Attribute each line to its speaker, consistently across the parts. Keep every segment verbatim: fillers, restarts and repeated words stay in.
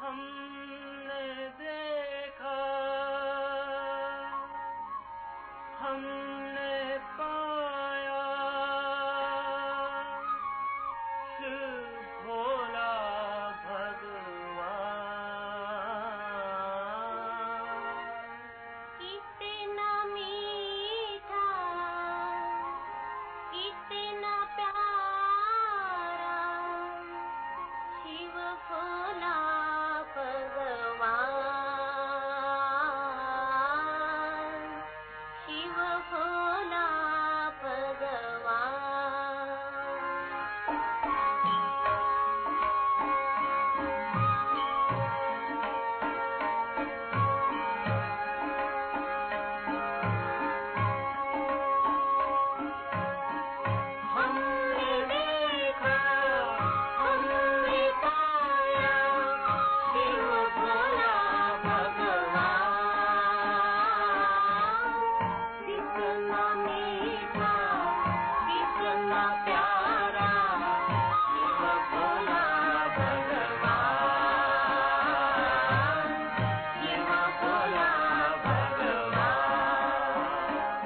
Speaker 1: हमने देखा, हमने पाया, शिव भोला भगवान।
Speaker 2: इतना मीठा, इतना प्यारा, शिव भोला भगवान, शिव भोला
Speaker 1: हमने देखा, हमने पाया, शिव भोला भगवान। कितना मीठा, कितना प्यारा, शिव भोला भगवान, शिव भोला भगवान।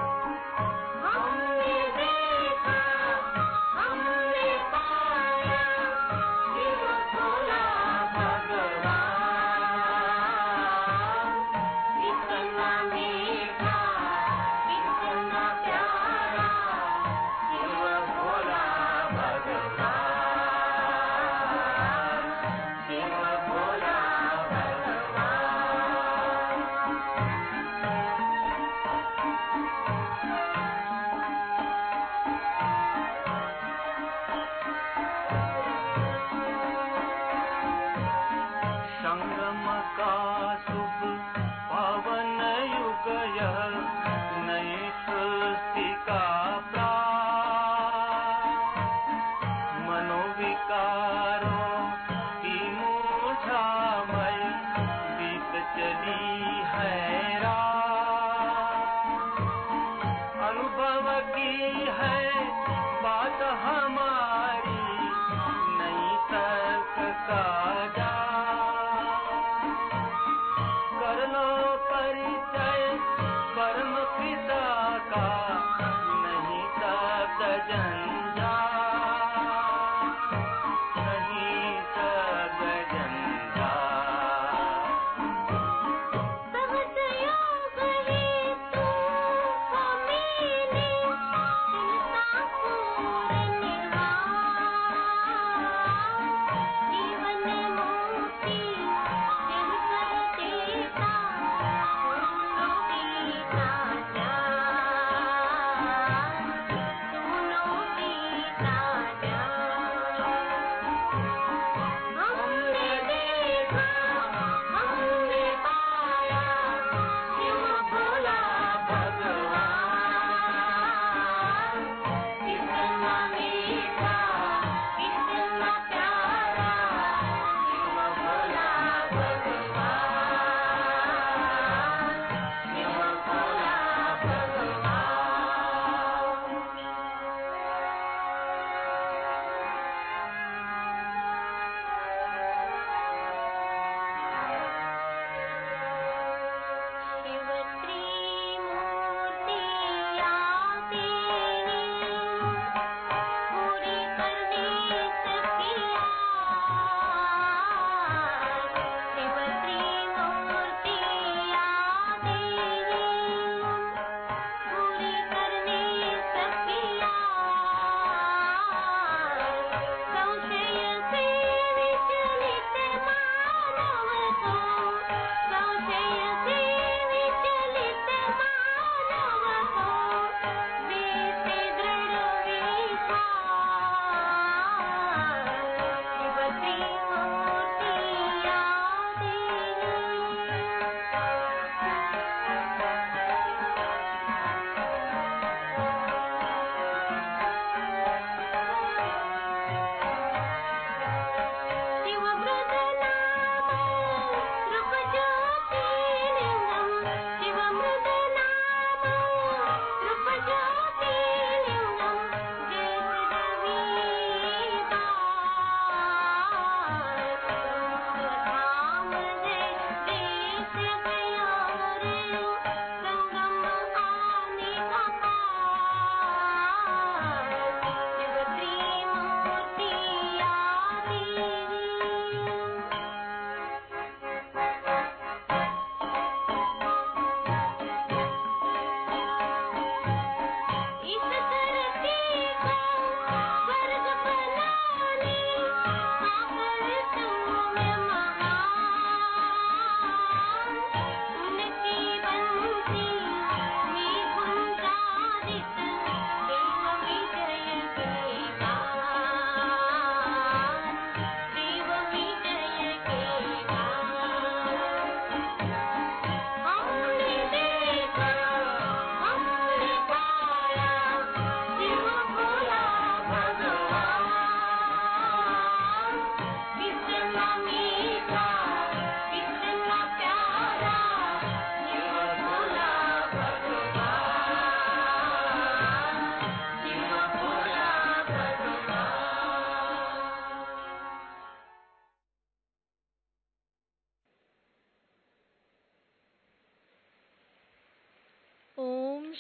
Speaker 1: हमने देखा, हमने पाया, शिव भोला भगवान। कितना मीठा, कितना प्यारा, शिव भोला भगवान, शिव भोला संगम का शुभ पावन युग यह, नई सृष्टि का प्रारंभ। मनोविकारों की मूर्छामय बीत चली है रात। अनुभव की है बात हमारी, नई तर्क का जाल। कर लो परिचय, कर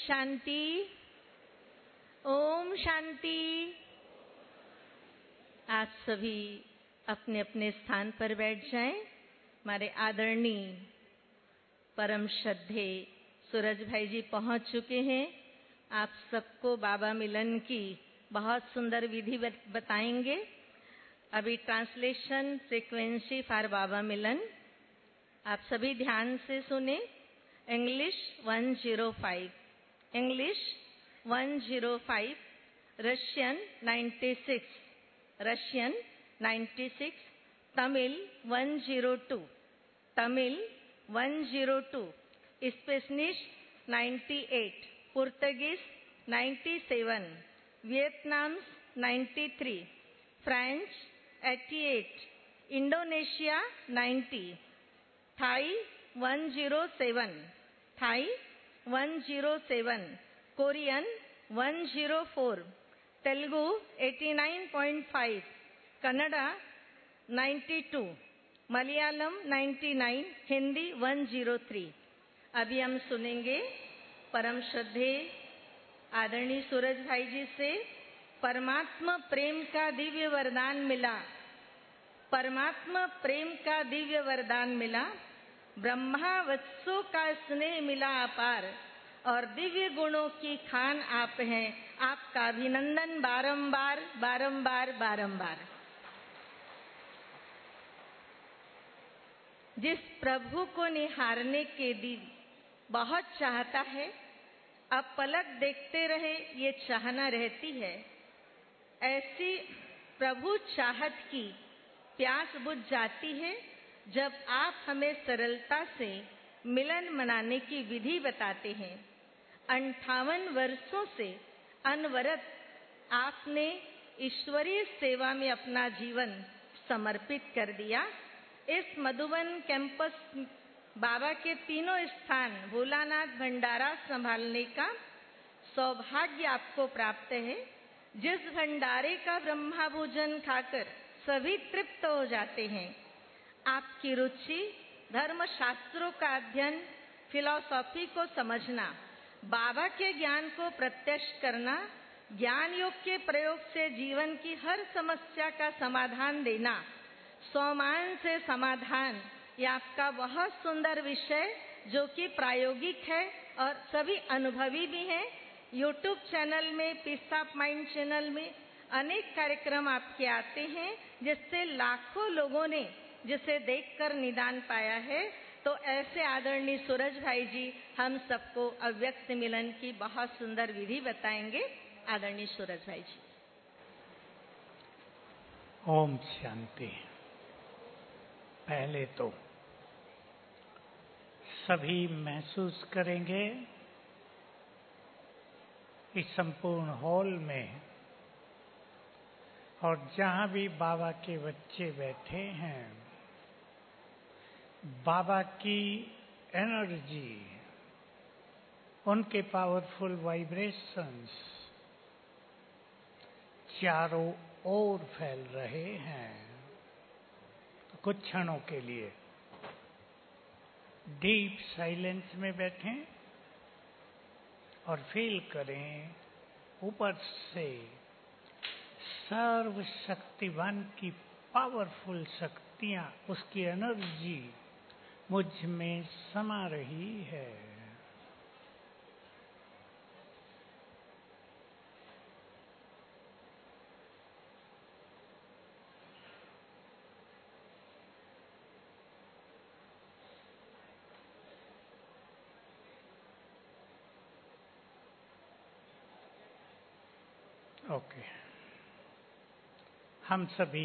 Speaker 3: शांति, ओम शांति। आप सभी अपने अपने स्थान पर बैठ जाएं। हमारे आदरणीय परम श्रद्धे सूरज भाई जी पहुंच चुके हैं। आप सबको बाबा मिलन की बहुत सुंदर विधि बताएंगे। अभी translation frequency for Baba Milan, आप सभी ध्यान से सुने। English one zero five, English one zero five, Russian ninety six, Russian ninety six, Tamil one zero two, Tamil one zero two, Spanish ninety eight, Portuguese ninety seven, Vietnam ninety three, French eighty eight, Indonesia ninety, Thai one zero seven, Thai one zero seven, Korean one zero four, Telugu eighty nine point five, Kannada ninety to, Malayalam ninety nine, Hindi one zero three. अभी हम सुनेंगे परम श्रद्धेय आदरणीय सूरज भाई जी से परमात्मा प्रेम का दिव्य वरदान मिला, परमात्मा प्रेम का दिव्य वरदान मिला, ब्रह्मा वत्सों का स्नेह मिला अपार, और दिव्य गुणों की खान आप हैं। आपका अभिनंदन बारंबार बारंबार बारंबार। जिस प्रभु को निहारने के दिन बहुत चाहता है, अब पलक देखते रहे ये चाहना रहती है। ऐसी प्रभु चाहत की प्यास बुझ जाती है जब आप हमें सरलता से मिलन मनाने की विधि बताते हैं। अंठावन वर्षों से अनवरत आपने ईश्वरीय सेवा में अपना जीवन समर्पित कर दिया। इस मधुबन कैंपस बाबा के तीनों स्थान भोलानाथ भंडारा संभालने का सौभाग्य आपको प्राप्त है। जिस भंडारे का ब्रह्मा भोजन खाकर सभी तृप्त हो जाते हैं, आपकी रुचि धर्म शास्त्रों का अध्ययन, फिलॉसफी को समझना, बाबा के ज्ञान को प्रत्यक्ष करना, ज्ञान योग के प्रयोग से जीवन की हर समस्या का समाधान देना, सौमान से समाधान, ये आपका बहुत सुंदर विषय जो कि प्रायोगिक है और सभी अनुभवी भी हैं। यूट्यूब चैनल में, पीस ऑफ माइंड चैनल में अनेक कार्यक्रम आपके आते हैं, जिससे लाखों लोगों ने जिसे देखकर निदान पाया है। तो ऐसे आदरणीय सूरज भाई जी हम सबको अव्यक्त मिलन की बहुत सुंदर विधि बताएंगे। आदरणीय सूरज भाई जी।
Speaker 4: ओम शांति। पहले तो सभी महसूस करेंगे इस संपूर्ण हॉल में और जहां भी बाबा के बच्चे बैठे हैं, बाबा की एनर्जी, उनके पावरफुल वाइब्रेशंस चारों ओर फैल रहे हैं। तो कुछ क्षणों के लिए डीप साइलेंस में बैठें और फील करें ऊपर से सर्वशक्तिवान की पावरफुल शक्तियां, उसकी एनर्जी मुझ में समा रही है। ओके, हम सभी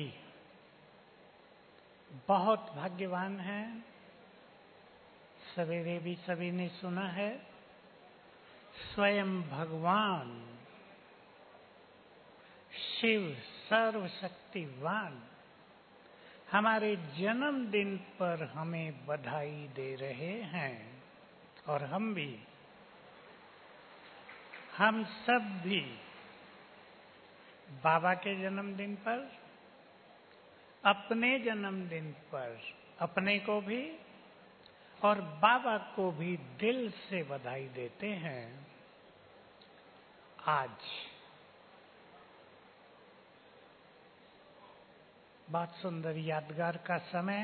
Speaker 4: बहुत भाग्यवान हैं। सवेरे भी सभी ने सुना है, स्वयं भगवान शिव सर्वशक्तिवान हमारे जन्मदिन पर हमें बधाई दे रहे हैं। और हम भी, हम सब भी बाबा के जन्मदिन पर, अपने जन्मदिन पर अपने को भी और बाबा को भी दिल से बधाई देते हैं। आज बहुत सुंदर यादगार का समय।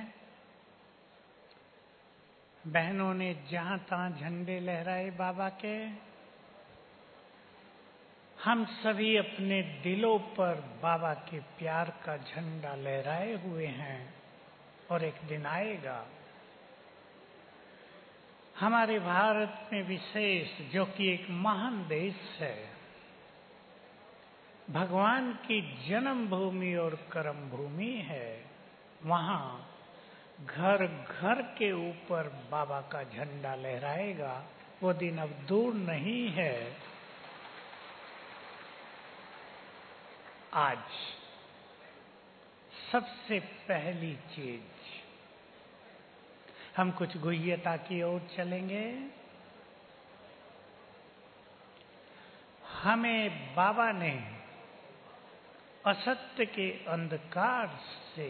Speaker 4: बहनों ने जहां तहां झंडे लहराए बाबा के। हम सभी अपने दिलों पर बाबा के प्यार का झंडा लहराए हुए हैं और एक दिन आएगा हमारे भारत में विशेष, जो कि एक महान देश है, भगवान की जन्म भूमि और कर्म भूमि है, वहां घर घर के ऊपर बाबा का झंडा लहराएगा। वो दिन अब दूर नहीं है। आज सबसे पहली चीज हम कुछ गुह्यता की ओर चलेंगे। हमें बाबा ने असत्य के अंधकार से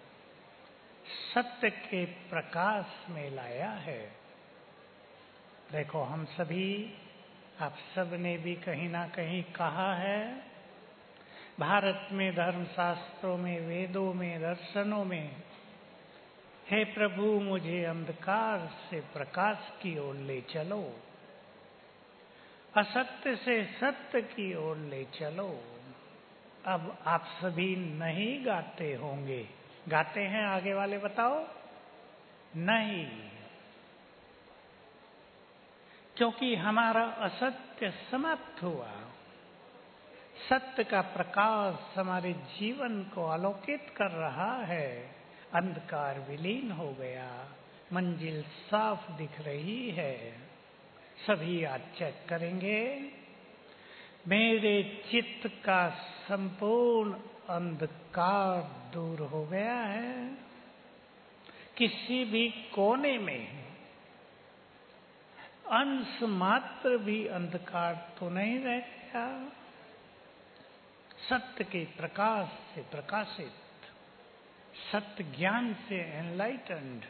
Speaker 4: सत्य के प्रकाश में लाया है। देखो, हम सभी, आप सब ने भी कहीं ना कहीं कहा है, भारत में धर्मशास्त्रों में, वेदों में, दर्शनों में, हे प्रभु मुझे अंधकार से प्रकाश की ओर ले चलो, असत्य से सत्य की ओर ले चलो। अब आप सभी नहीं गाते होंगे। गाते हैं आगे वाले, बताओ? नहीं, क्योंकि हमारा असत्य समाप्त हुआ। सत्य का प्रकाश हमारे जीवन को आलोकित कर रहा है। अंधकार विलीन हो गया, मंजिल साफ दिख रही है। सभी आज चेक करेंगे, मेरे चित्त का संपूर्ण अंधकार दूर हो गया है। किसी भी कोने में अंश मात्र भी अंधकार तो नहीं रह गया। सत्य के प्रकाश से प्रकाशित, सत्य ज्ञान से एनलाइटेंड,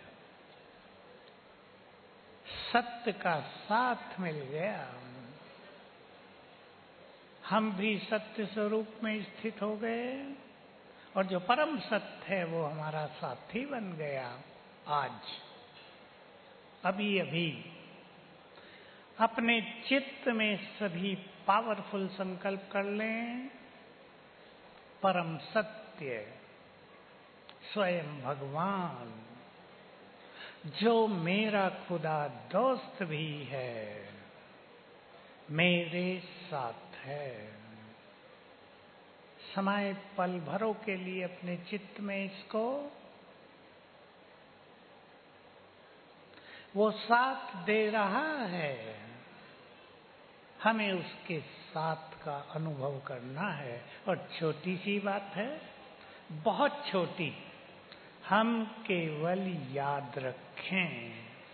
Speaker 4: सत्य का साथ मिल गया। हम भी सत्य स्वरूप में स्थित हो गए और जो परम सत्य है वो हमारा साथी बन गया। आज अभी अभी अपने चित्त में सभी पावरफुल संकल्प कर लें। परम सत्य स्वयं भगवान, जो मेरा खुदा दोस्त भी है, मेरे साथ है। समय पल भरों के लिए अपने चित्त में इसको, वो साथ दे रहा है। हमें उसके साथ का अनुभव करना है। और छोटी सी बात है, बहुत छोटी, हम केवल याद रखें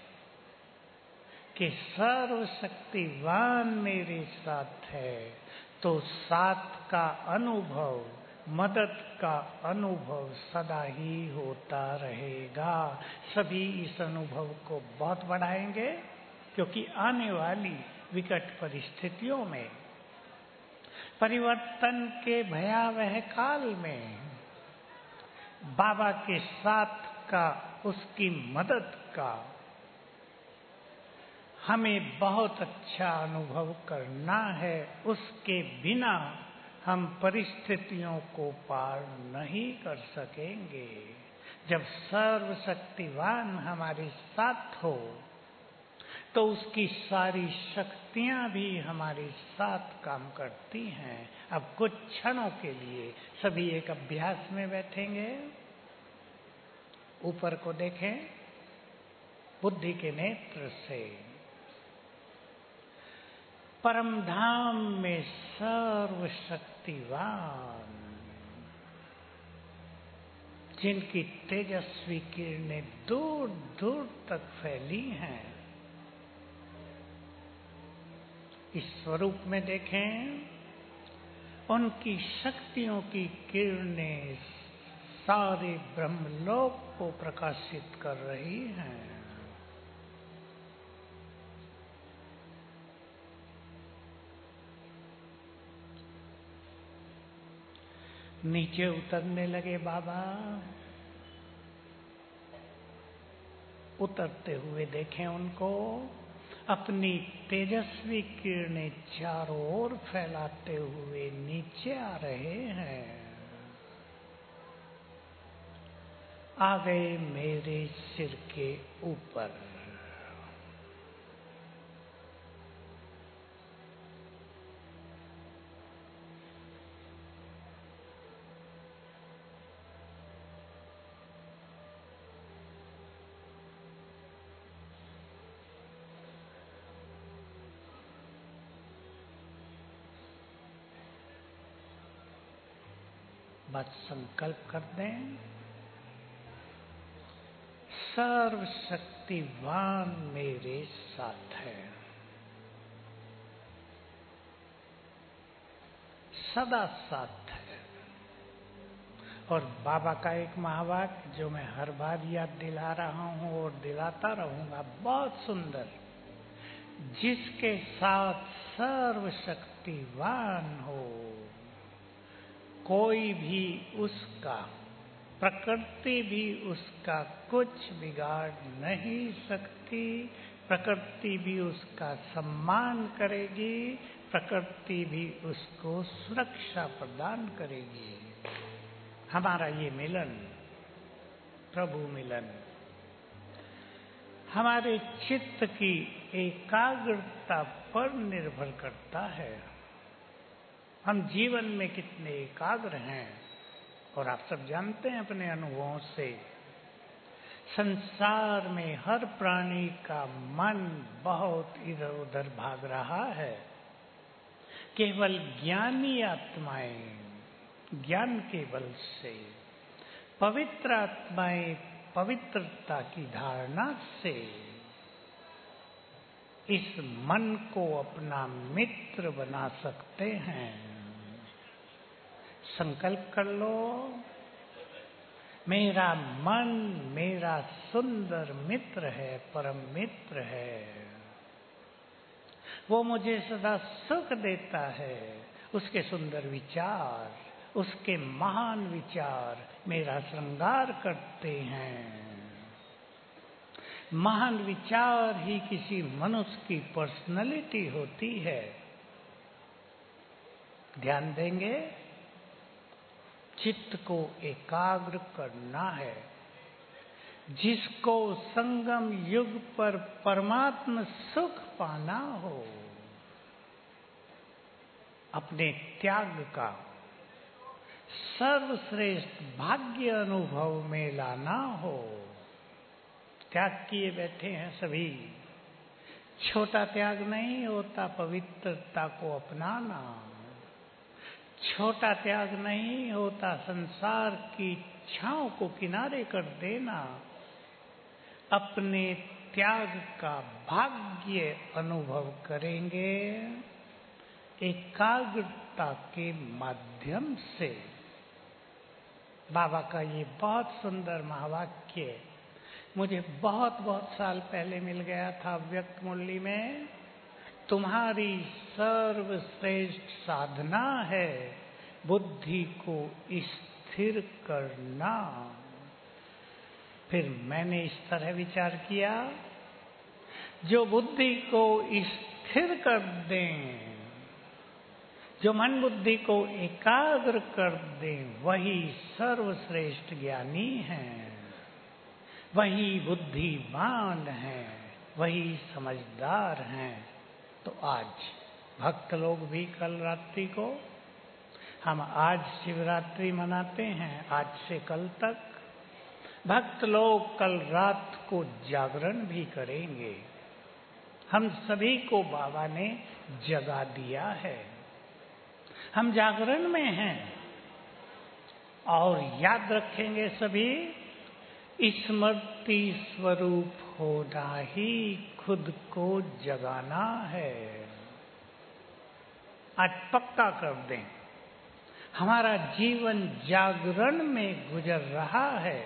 Speaker 4: कि सर्वशक्तिवान मेरे साथ है, तो साथ का अनुभव, मदद का अनुभव सदा ही होता रहेगा। सभी इस अनुभव को बहुत बढ़ाएंगे, क्योंकि आने वाली विकट परिस्थितियों में, परिवर्तन के भयावह काल में बाबा के साथ का, उसकी मदद का हमें बहुत अच्छा अनुभव करना है। उसके बिना हम परिस्थितियों को पार नहीं कर सकेंगे। जब सर्वशक्तिवान हमारे साथ हो तो उसकी सारी शक्तियां भी हमारे साथ काम करती हैं। अब कुछ क्षणों के लिए सभी एक अभ्यास में बैठेंगे। ऊपर को देखें बुद्धि के नेत्र से। परम धाम में सर्वशक्तिवान, जिनकी तेजस्वी किरणें दूर दूर तक फैली हैं, इस स्वरूप में देखें। उनकी शक्तियों की किरणें सारे ब्रह्मलोक को प्रकाशित कर रही हैं। नीचे उतरने लगे बाबा। उतरते हुए देखें उनको, अपनी तेजस्वी किरणें चारों ओर फैलाते हुए नीचे आ रहे हैं। आ गए मेरे सिर के ऊपर। बस संकल्प कर दें, सर्वशक्तिवान मेरे साथ है, सदा साथ है। और बाबा का एक महावाक्य जो मैं हर बार याद दिला रहा हूं और दिलाता रहूंगा, बहुत सुंदर, जिसके साथ सर्वशक्तिवान हो, कोई भी उसका, प्रकृति भी उसका कुछ बिगाड़ नहीं सकती। प्रकृति भी उसका सम्मान करेगी, प्रकृति भी उसको सुरक्षा प्रदान करेगी। हमारा ये मिलन, प्रभु मिलन, हमारे चित्त की एकाग्रता पर निर्भर करता है। हम जीवन में कितने एकाग्र हैं, और आप सब जानते हैं अपने अनुभवों से, संसार में हर प्राणी का मन बहुत इधर उधर भाग रहा है। केवल ज्ञानी आत्माएं ज्ञान के बल से, पवित्र आत्माएं पवित्रता की धारणा से इस मन को अपना मित्र बना सकते हैं। संकल्प कर लो, मेरा मन मेरा सुंदर मित्र है, परम मित्र है। वो मुझे सदा सुख देता है। उसके सुंदर विचार, उसके महान विचार मेरा श्रृंगार करते हैं। महान विचार ही किसी मनुष्य की पर्सनालिटी होती है। ध्यान देंगे, चित्त को एकाग्र करना है। जिसको संगम युग पर परमात्म सुख पाना हो, अपने त्याग का सर्वश्रेष्ठ भाग्य अनुभव में लाना हो। त्याग किए बैठे हैं सभी, छोटा त्याग नहीं होता पवित्रता को अपनाना। छोटा त्याग नहीं होता संसार की इच्छाओं को किनारे कर देना। अपने त्याग का भाग्य अनुभव करेंगे एकाग्रता के माध्यम से। बाबा का ये बहुत सुंदर महावाक्य मुझे बहुत बहुत साल पहले मिल गया था व्यक्त मुरली में। तुम्हारी सर्वश्रेष्ठ साधना है बुद्धि को स्थिर करना। फिर मैंने इस तरह विचार किया, जो बुद्धि को स्थिर कर दें, जो मन बुद्धि को एकाग्र कर दें, वही सर्वश्रेष्ठ ज्ञानी हैं, वही बुद्धिमान हैं, वही समझदार हैं। तो आज भक्त लोग भी कल रात्रि को, हम आज शिवरात्रि मनाते हैं, आज से कल तक भक्त लोग कल रात को जागरण भी करेंगे। हम सभी को बाबा ने जगा दिया है, हम जागरण में हैं। और याद रखेंगे सभी, स्मृति स्वरूप होना ही खुद को जगाना है। आज पक्का कर दें, हमारा जीवन जागरण में गुजर रहा है।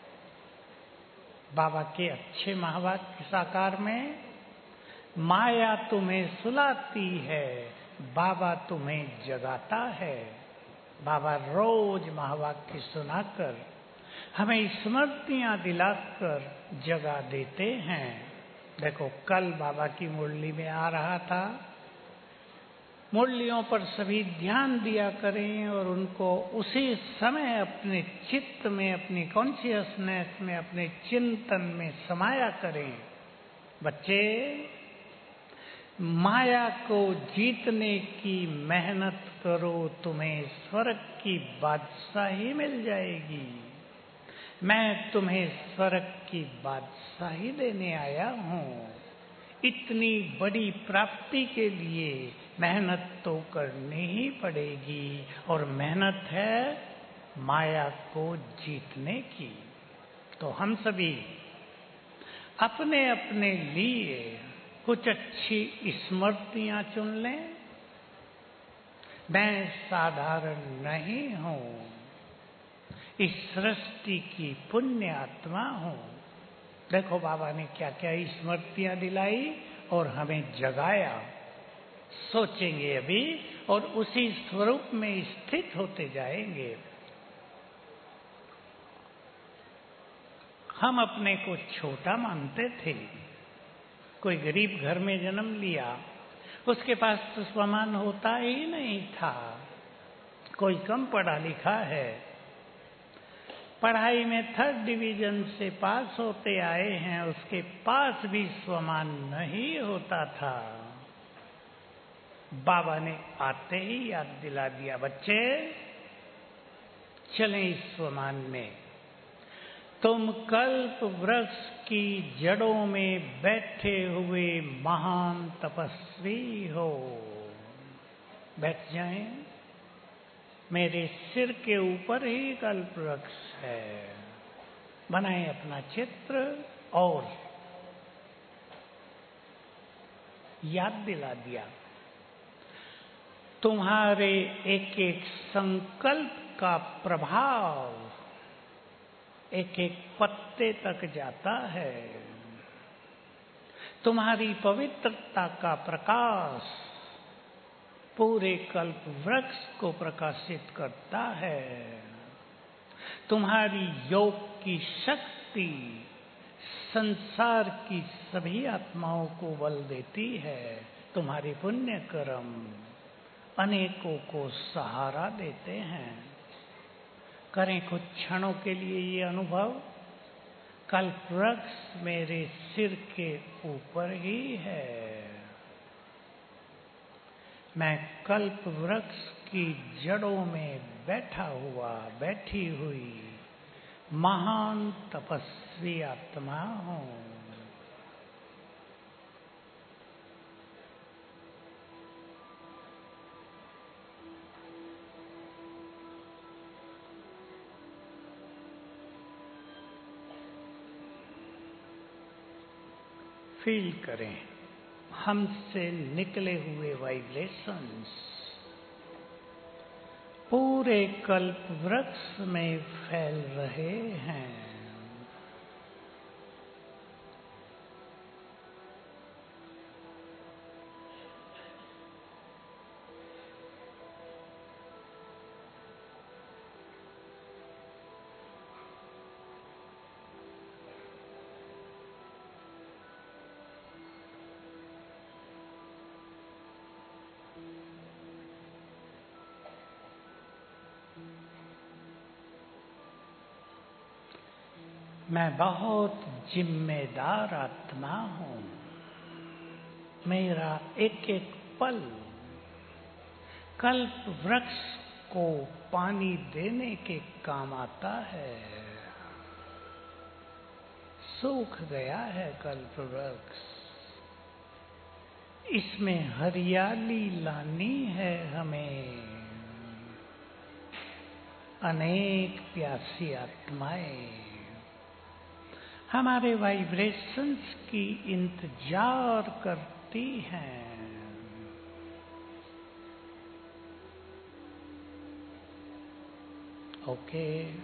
Speaker 4: बाबा के अच्छे महावाक्य साकार में, माया तुम्हें सुलाती है, बाबा तुम्हें जगाता है। बाबा रोज महावाक्य सुनाकर हमें स्मृतियां दिलाकर जगा देते हैं। देखो, कल बाबा की मुरली में आ रहा था, मुरलियों पर सभी ध्यान दिया करें और उनको उसी समय अपने चित्त में, अपनी कॉन्शियसनेस में, अपने चिंतन में समाया करें। बच्चे, माया को जीतने की मेहनत करो, तुम्हें स्वर्ग की बादशाही मिल जाएगी। मैं तुम्हें स्वर्ग की बादशाही देने आया हूँ। इतनी बड़ी प्राप्ति के लिए मेहनत तो करनी ही पड़ेगी, और मेहनत है माया को जीतने की। तो हम सभी अपने अपने लिए कुछ अच्छी स्मृतियां चुन लें। मैं साधारण नहीं हूं, इस सृष्टि की पुण्य आत्मा हूं। देखो, बाबा ने क्या क्या स्मृतियां दिलाई और हमें जगाया। सोचेंगे अभी और उसी स्वरूप में स्थित होते जाएंगे। हम अपने को छोटा मानते थे। कोई गरीब घर में जन्म लिया, उसके पास तो सामान होता ही नहीं था। कोई कम पढ़ा लिखा है, पढ़ाई में थर्ड डिवीजन से पास होते आए हैं, उसके पास भी सामान नहीं होता था। बाबा ने आते ही याद दिला दिया, बच्चे चलें इस सामान में। तुम कल्प वृक्ष की जड़ों में बैठे हुए महान तपस्वी हो। बैठ जाएं, मेरे सिर के ऊपर ही कल्प वृक्ष है। बनाएं अपना चित्र और याद दिला दिया। तुम्हारे एक एक संकल्प का प्रभाव एक एक पत्ते तक जाता है। तुम्हारी पवित्रता का प्रकाश पूरे कल्प वृक्ष को प्रकाशित करता है। तुम्हारी योग की शक्ति संसार की सभी आत्माओं को बल देती है। तुम्हारे पुण्य कर्म अनेकों को सहारा देते हैं। करें कुछ क्षणों के लिए ये अनुभव, कल्प वृक्ष मेरे सिर के ऊपर ही है। मैं कल्प वृक्ष की जड़ों में बैठा हुआ, बैठी हुई महान तपस्वी आत्मा हूँ। फील करें हमसे निकले हुए वाइब्रेशंस पूरे कल्प वृक्ष में फैल रहे हैं। मैं बहुत जिम्मेदार आत्मा हूँ। मेरा एक एक पल कल्प वृक्ष को पानी देने के काम आता है। सूख गया है कल्प वृक्ष, इसमें हरियाली लानी है हमें। अनेक प्यासी आत्माएं हमारे वाइब्रेशंस की इंतजार करती हैं। ओके,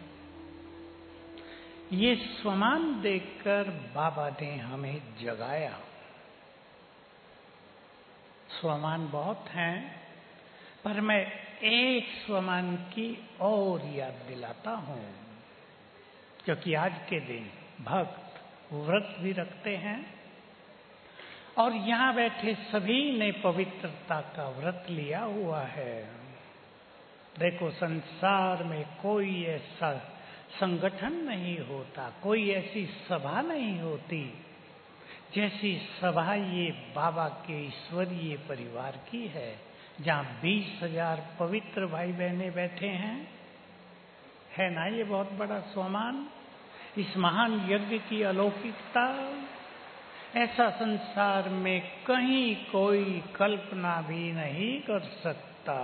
Speaker 4: ये स्वमान देखकर बाबा ने हमें जगाया। स्वमान बहुत हैं, पर मैं एक स्वमान की और याद दिलाता हूं, क्योंकि आज के दिन भक्त व्रत भी रखते हैं और यहां बैठे सभी ने पवित्रता का व्रत लिया हुआ है। देखो, संसार में कोई ऐसा संगठन नहीं होता, कोई ऐसी सभा नहीं होती जैसी सभा ये बाबा के ईश्वरीय परिवार की है, जहां बीस हजार पवित्र भाई बहने बैठे हैं। है ना ये बहुत बड़ा सम्मान, इस महान यज्ञ की अलौकिकता। ऐसा संसार में कहीं कोई कल्पना भी नहीं कर सकता।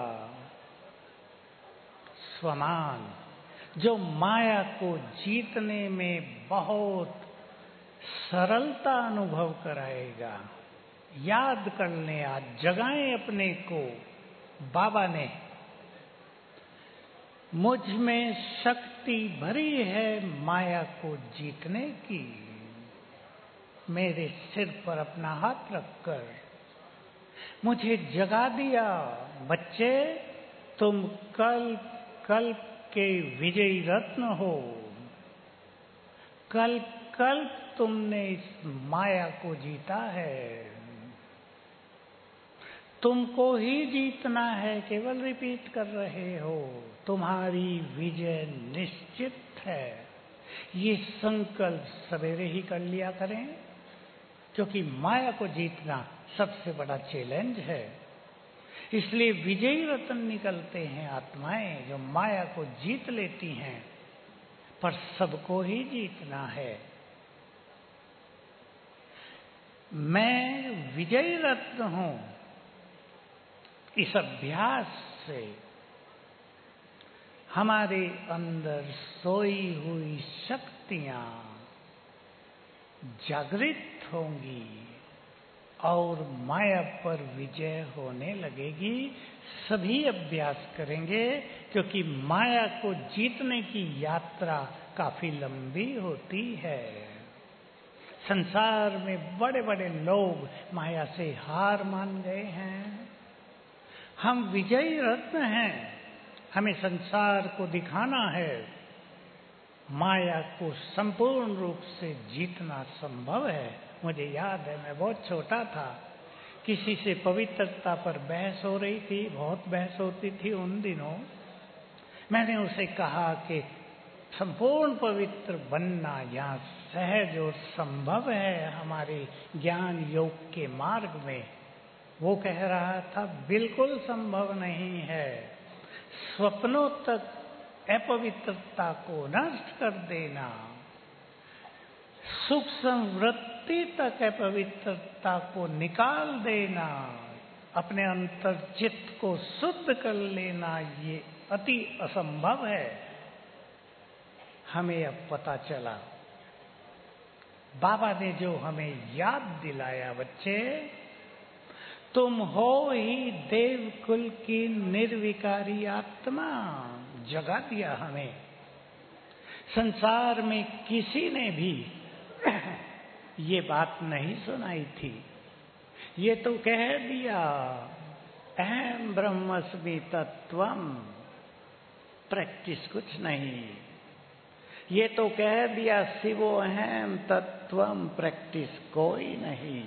Speaker 4: स्वमान जो माया को जीतने में बहुत सरलता अनुभव कराएगा। याद कर लें, आज जगाएं अपने को। बाबा ने मुझ में शक्ति भरी है माया को जीतने की। मेरे सिर पर अपना हाथ रखकर मुझे जगा दिया। बच्चे, तुम कल्प कल्प के विजयी रत्न हो। कल्प कल्प तुमने इस माया को जीता है। तुमको ही जीतना है, केवल रिपीट कर रहे हो। तुम्हारी विजय निश्चित है। ये संकल्प सवेरे ही कर लिया करें, क्योंकि माया को जीतना सबसे बड़ा चैलेंज है। इसलिए विजयी रत्न निकलते हैं आत्माएं जो माया को जीत लेती हैं, पर सबको ही जीतना है। मैं विजयी रत्न हूं। इस अभ्यास से हमारे अंदर सोई हुई शक्तियां जागृत होंगी और माया पर विजय होने लगेगी। सभी अभ्यास करेंगे, क्योंकि माया को जीतने की यात्रा काफी लंबी होती है। संसार में बड़े बड़े लोग माया से हार मान गए हैं। हम विजयी रत्न हैं। हमें संसार को दिखाना है माया को संपूर्ण रूप से जीतना संभव है। मुझे याद है, मैं बहुत छोटा था, किसी से पवित्रता पर बहस हो रही थी, बहुत बहस होती थी उन दिनों। मैंने उसे कहा कि संपूर्ण पवित्र बनना यहाँ सहज और संभव है हमारे ज्ञान योग के मार्ग में। वो कह रहा था, बिल्कुल संभव नहीं है। स्वप्नों तक अपवित्रता को नष्ट कर देना, सूक्ष्म वृत्ति तक अपवित्रता को निकाल देना, अपने अंतर चित्त को शुद्ध कर लेना, ये अति असंभव है। हमें अब पता चला। बाबा ने जो हमें याद दिलाया, बच्चे तुम हो ही देव कुल की निर्विकारी आत्मा, जगा दिया हमें। संसार में किसी ने भी ये बात नहीं सुनाई थी। ये तो कह दिया, अहम ब्रह्मस्मि तत्वम, प्रैक्टिस कुछ नहीं। ये तो कह दिया, शिवो अहम तत्वम, प्रैक्टिस कोई नहीं।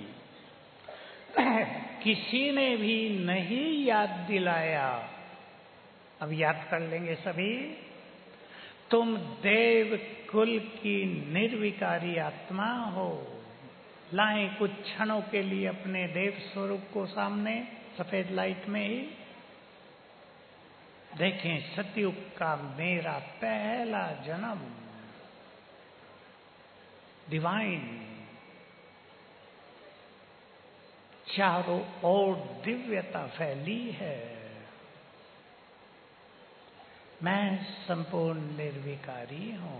Speaker 4: किसी ने भी नहीं याद दिलाया। अब याद कर लेंगे सभी। तुम देव कुल की निर्विकारी आत्मा हो। लाएं कुछ क्षणों के लिए अपने देव स्वरूप को सामने, सफेद लाइट में ही देखें। सतयुग का मेरा पहला जन्म, डिवाइन, चारों ओर दिव्यता फैली है। मैं संपूर्ण निर्विकारी हूं।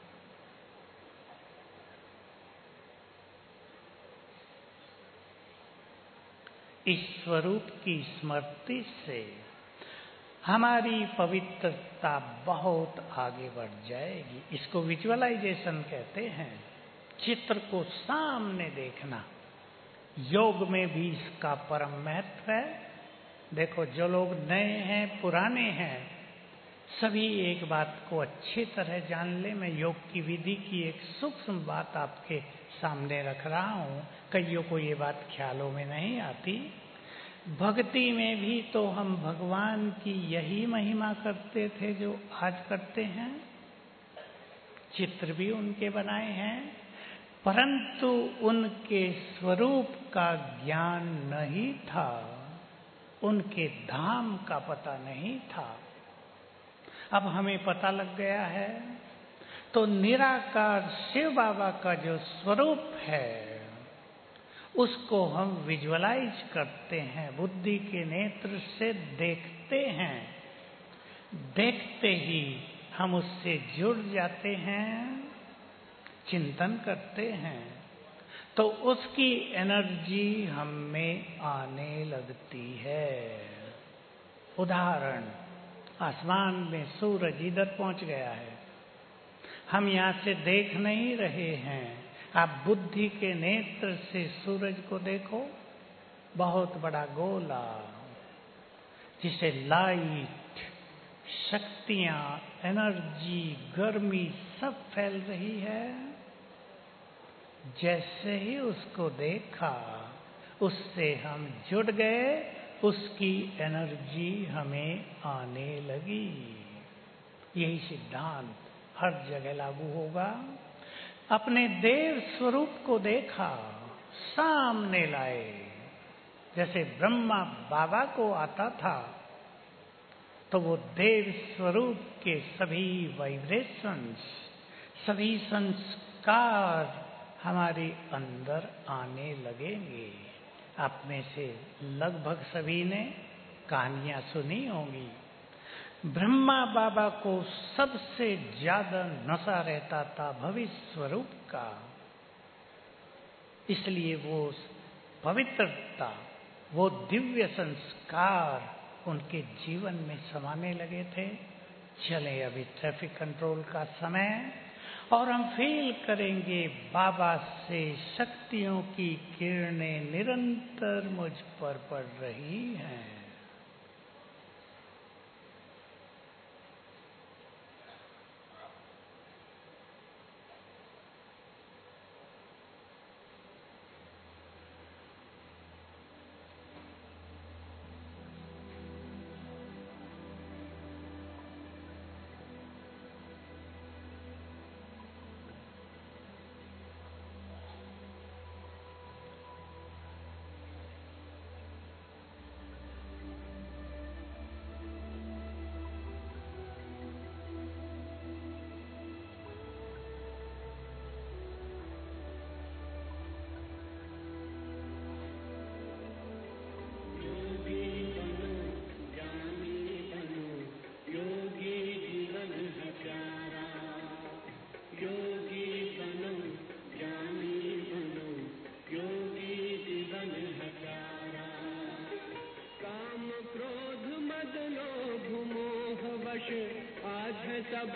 Speaker 4: इस स्वरूप की स्मृति से हमारी पवित्रता बहुत आगे बढ़ जाएगी। इसको विजुअलाइजेशन कहते हैं, चित्र को सामने देखना। योग में भी इसका परम महत्व है। देखो, जो लोग नए हैं, पुराने हैं, सभी एक बात को अच्छी तरह जान ले। मैं योग की विधि की एक सूक्ष्म बात आपके सामने रख रहा हूँ। कईयों को ये बात ख्यालों में नहीं आती। भक्ति में भी तो हम भगवान की यही महिमा करते थे जो आज करते हैं। चित्र भी उनके बनाए हैं, परंतु उनके स्वरूप का ज्ञान नहीं था, उनके धाम का पता नहीं था। अब हमें पता लग गया है। तो निराकार शिव बाबा का जो स्वरूप है उसको हम विजुअलाइज करते हैं, बुद्धि के नेत्र से देखते हैं। देखते ही हम उससे जुड़ जाते हैं, चिंतन करते हैं, तो उसकी एनर्जी हम में आने लगती है। उदाहरण, आसमान में सूरज इधर पहुंच गया है, हम यहाँ से देख नहीं रहे हैं। आप बुद्धि के नेत्र से सूरज को देखो, बहुत बड़ा गोला जिसे लाइट, शक्तियां, एनर्जी, गर्मी सब फैल रही है। जैसे ही उसको देखा, उससे हम जुड़ गए, उसकी एनर्जी हमें आने लगी। यही सिद्धांत हर जगह लागू होगा। अपने देव स्वरूप को देखा, सामने लाए। जैसे ब्रह्मा बाबा को आता था, तो वो देव स्वरूप के सभी वाइब्रेशंस, सभी संस्कार हमारे अंदर आने लगेंगे। आप में से लगभग सभी ने कहानियां सुनी होंगी। ब्रह्मा बाबा को सबसे ज्यादा नशा रहता था भविष्य स्वरूप का, इसलिए वो पवित्रता, वो दिव्य संस्कार उनके जीवन में समाने लगे थे। चले, अभी ट्रैफिक कंट्रोल का समय, और हम फील करेंगे बाबा से शक्तियों की किरणें निरंतर मुझ पर पड़ रही हैं।
Speaker 1: आज है सब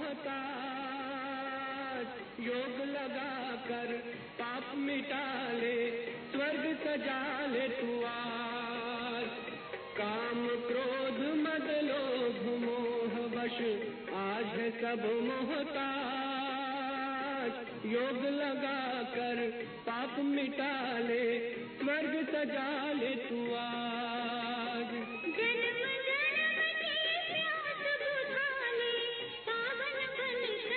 Speaker 1: मोहताज, योग लगा कर पाप मिटा ले, स्वर्ग सजा ले तू आज। काम क्रोध मद लोभ मोह वश आज है सब मोहताज, योग लगा कर पाप मिटा ले, स्वर्ग सजा ले तू आज।
Speaker 2: जन्म जन्म की प्यास बुझा ले, पावन बन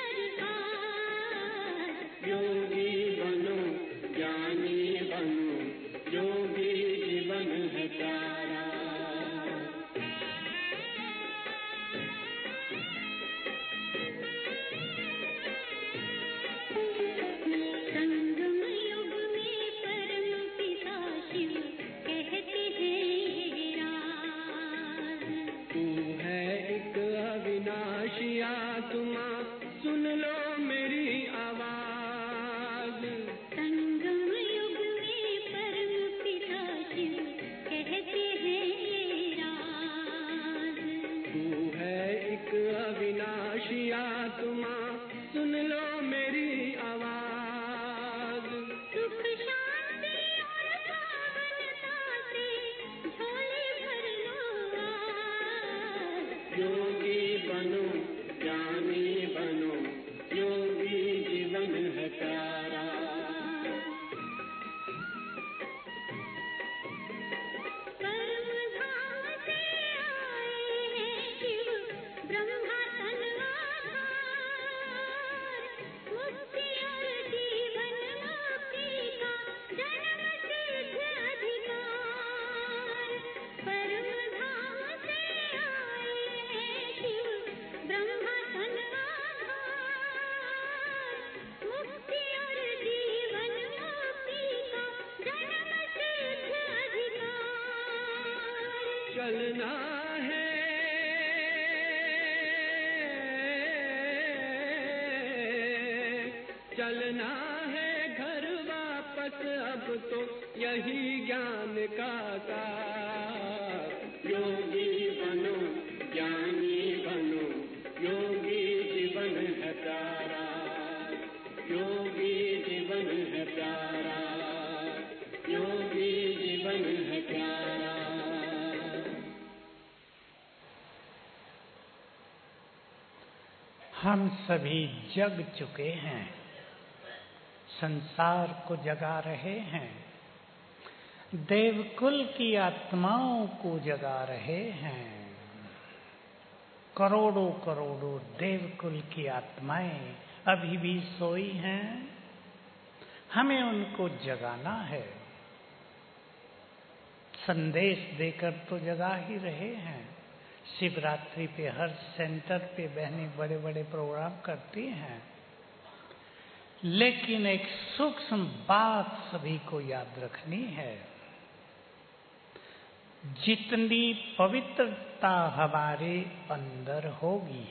Speaker 2: सरकार।
Speaker 1: योगी बनो, ज्ञानी बनो, योगी जीवन है प्यारा।
Speaker 2: संगम युग में परम पिता शिव कहते हैं,
Speaker 1: चलना है, चलना है घर वापस अब तो यही ज्ञान का सार। योगी बनो ज्ञानी बनो, योगी जीवन है प्यारा, योगी जीवन है प्यारा, योगी जीवन है प्यारा।
Speaker 4: हम सभी जग चुके हैं, संसार को जगा रहे हैं, देवकुल की आत्माओं को जगा रहे हैं। करोड़ों करोड़ों देवकुल की आत्माएं अभी भी सोई हैं, हमें उनको जगाना है। संदेश देकर तो जगा ही रहे हैं। शिवरात्रि पे हर सेंटर पे बहनें बड़े बड़े प्रोग्राम करती हैं, लेकिन एक सूक्ष्म बात सभी को याद रखनी है। जितनी पवित्रता हमारे अंदर होगी,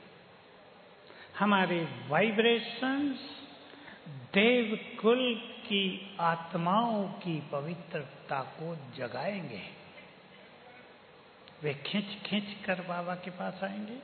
Speaker 4: हमारे वाइब्रेशंस देवकुल की आत्माओं की पवित्रता को जगाएंगे। वे खींच खींच कर बाबा के पास आएंगे।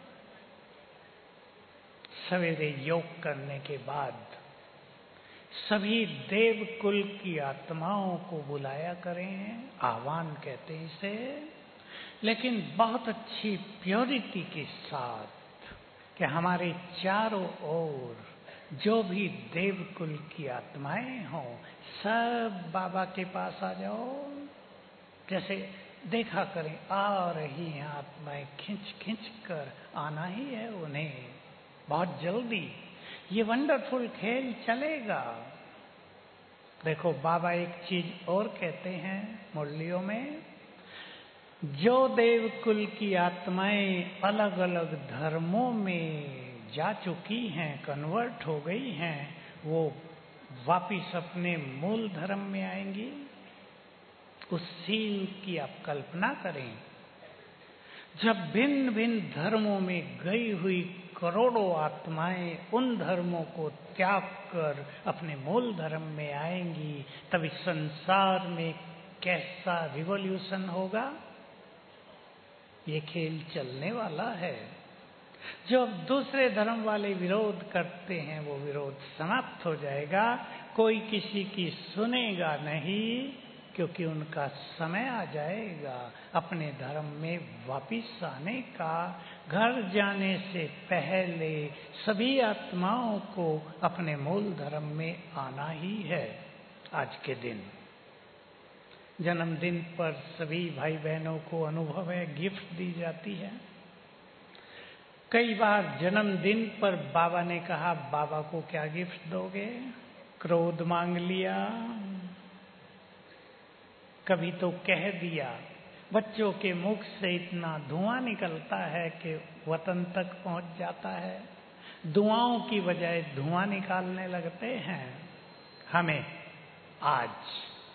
Speaker 4: सवेरे योग करने के बाद सभी देवकुल की आत्माओं को बुलाया करें, आह्वान कहते हैं इसे, लेकिन बहुत अच्छी प्योरिटी के साथ कि हमारे चारों ओर जो भी देवकुल की आत्माएं हों, सब बाबा के पास आ जाओ। जैसे देखा करें, आ रही हैं आत्माएं, खींच खींच कर आना ही है उन्हें बहुत जल्दी। ये वंडरफुल खेल चलेगा। देखो बाबा एक चीज और कहते हैं मुरलियों में, जो देवकुल की आत्माएं अलग अलग धर्मों में जा चुकी हैं, कन्वर्ट हो गई हैं, वो वापिस अपने मूल धर्म में आएंगी। उस सीन की आप कल्पना करें, जब भिन्न भिन्न धर्मों में गई हुई करोड़ों आत्माएं उन धर्मों को त्याग कर अपने मूल धर्म में आएंगी, तब इस संसार में कैसा रिवॉल्यूशन होगा। ये खेल चलने वाला है। जो अब दूसरे धर्म वाले विरोध करते हैं, वो विरोध समाप्त हो जाएगा। कोई किसी की सुनेगा नहीं, क्योंकि उनका समय आ जाएगा अपने धर्म में वापिस आने का। घर जाने से पहले सभी आत्माओं को अपने मूल धर्म में आना ही है। आज के दिन जन्मदिन पर सभी भाई बहनों को अनुभव है, गिफ्ट दी जाती है। कई बार जन्मदिन पर बाबा ने कहा, बाबा को क्या गिफ्ट दोगे? क्रोध मांग लिया, कभी तो कह दिया। बच्चों के मुख से इतना धुआं निकलता है कि वतन तक पहुंच जाता है। दुआओं की बजाय धुआं निकालने लगते हैं। हमें आज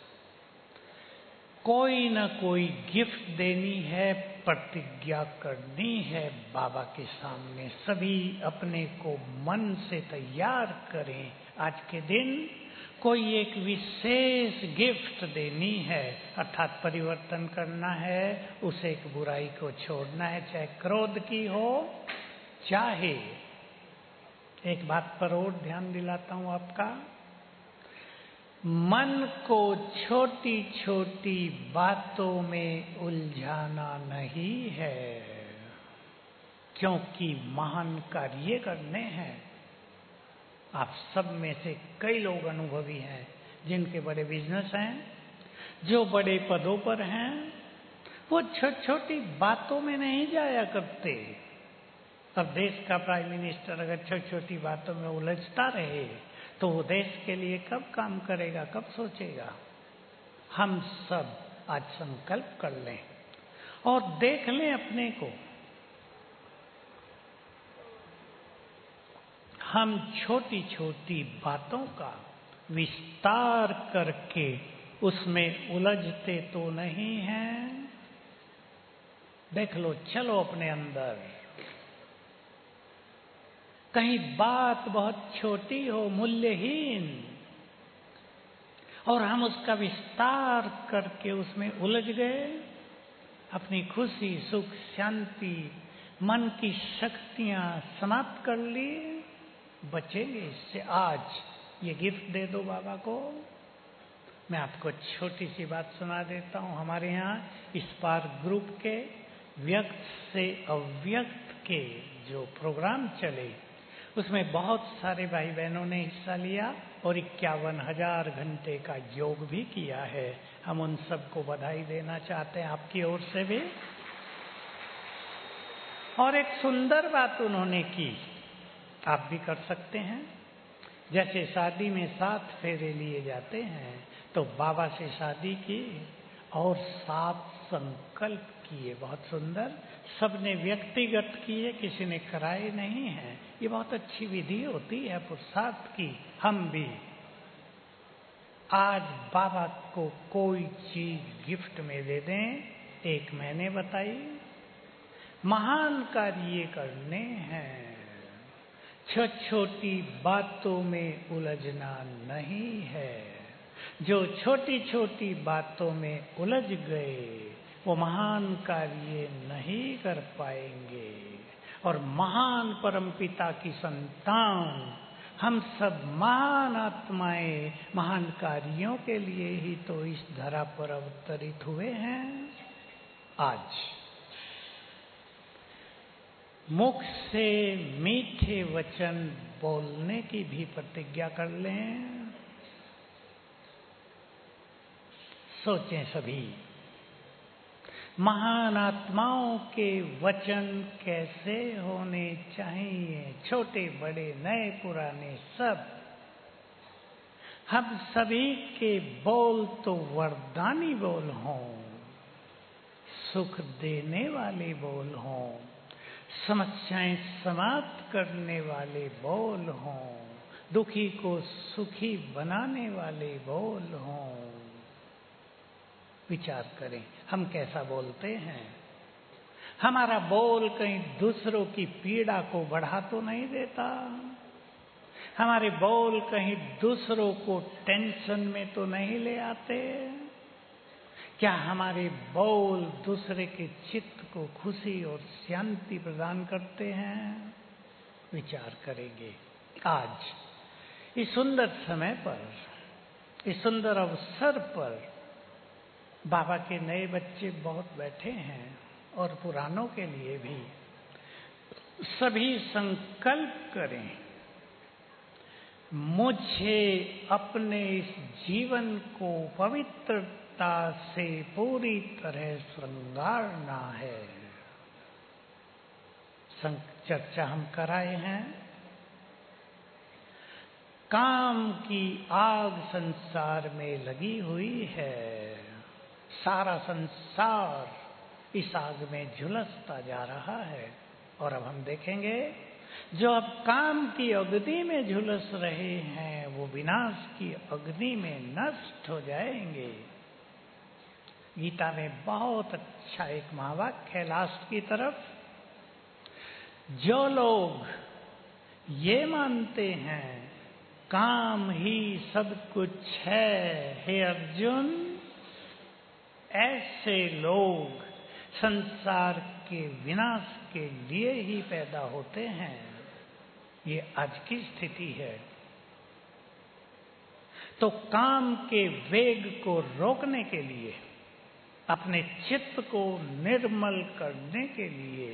Speaker 4: कोई न कोई गिफ्ट देनी है, प्रतिज्ञा करनी है बाबा के सामने। सभी अपने को मन से तैयार करें। आज के दिन कोई एक विशेष गिफ्ट देनी है, अर्थात परिवर्तन करना है, उस एक बुराई को छोड़ना है, चाहे क्रोध की हो, चाहे। एक बात पर और ध्यान दिलाता हूं आपका, मन को छोटी छोटी बातों में उलझाना नहीं है, क्योंकि महान कार्य करने हैं। आप सब में से कई लोग अनुभवी हैं जिनके बड़े बिजनेस हैं, जो बड़े पदों पर हैं, वो छोटी छोटी बातों में नहीं जाया करते। अब देश का प्राइम मिनिस्टर अगर छोटी छोटी बातों में उलझता रहे तो वो देश के लिए कब काम करेगा, कब सोचेगा। हम सब आज संकल्प कर लें और देख लें अपने को। हम छोटी छोटी बातों का विस्तार करके उसमें उलझते तो नहीं हैं। देख लो, चलो अपने अंदर। कहीं बात बहुत छोटी हो, मूल्यहीन, और हम उसका विस्तार करके उसमें उलझ गए, अपनी खुशी, सुख, शांति, मन की शक्तियां समाप्त कर ली, बचेंगे इससे। आज ये गिफ्ट दे दो बाबा को। मैं आपको छोटी सी बात सुना देता हूं। हमारे यहाँ इस बार ग्रुप के व्यक्त से अव्यक्त के जो प्रोग्राम चले, उसमें बहुत सारे भाई बहनों ने हिस्सा लिया और इक्यावन हजार घंटे का योग भी किया है। हम उन सबको बधाई देना चाहते हैं आपकी ओर से भी। और एक सुंदर बात उन्होंने की, आप भी कर सकते हैं। जैसे शादी में सात फेरे लिए जाते हैं, तो बाबा से शादी की और सात संकल्प किए। बहुत सुंदर, सबने व्यक्तिगत किए, किसी ने कराए नहीं हैं। ये बहुत अच्छी विधि होती है पुरुषार्थ की। हम भी आज बाबा को कोई चीज गिफ्ट में दे दें। एक मैंने बताई, महान कार्य करने हैं, छोटी बातों में उलझना नहीं है। जो छोटी छोटी बातों में उलझ गए वो महान कार्य नहीं कर पाएंगे। और महान परमपिता की संतान हम सब महान आत्माएं महान कार्यों के लिए ही तो इस धरा पर अवतरित हुए हैं। आज मुख से मीठे वचन बोलने की भी प्रतिज्ञा कर लें। सोचें सभी, महान आत्माओं के वचन कैसे होने चाहिए, छोटे बड़े नए पुराने सब। हम सभी के बोल तो वरदानी बोल हों, सुख देने वाले बोल हों, समस्याएं समाप्त करने वाले बोल हों, दुखी को सुखी बनाने वाले बोल हों। विचार करें, हम कैसा बोलते हैं। हमारा बोल कहीं दूसरों की पीड़ा को बढ़ा तो नहीं देता। हमारे बोल कहीं दूसरों को टेंशन में तो नहीं ले आते। क्या हमारे बोल दूसरे के चित्त को खुशी और शांति प्रदान करते हैं? विचार करेंगे। आज इस सुंदर समय पर, इस सुंदर अवसर पर बाबा के नए बच्चे बहुत बैठे हैं और पुरानों के लिए भी सभी संकल्प करें, मुझे अपने इस जीवन को पवित्रता से पूरी तरह श्रृंगारना है। चर्चा हम कराए हैं, काम की आग संसार में लगी हुई है, सारा संसार इस आग में झुलसता जा रहा है। और अब हम देखेंगे, जो अब काम की अग्नि में झुलस रहे हैं वो विनाश की अग्नि में नष्ट हो जाएंगे। गीता में बहुत अच्छा एक महावाक्य है लास्ट की तरफ, जो लोग ये मानते हैं काम ही सब कुछ है, हे अर्जुन, ऐसे लोग संसार के विनाश के लिए ही पैदा होते हैं। ये आज की स्थिति है। तो काम के वेग को रोकने के लिए, अपने चित्त को निर्मल करने के लिए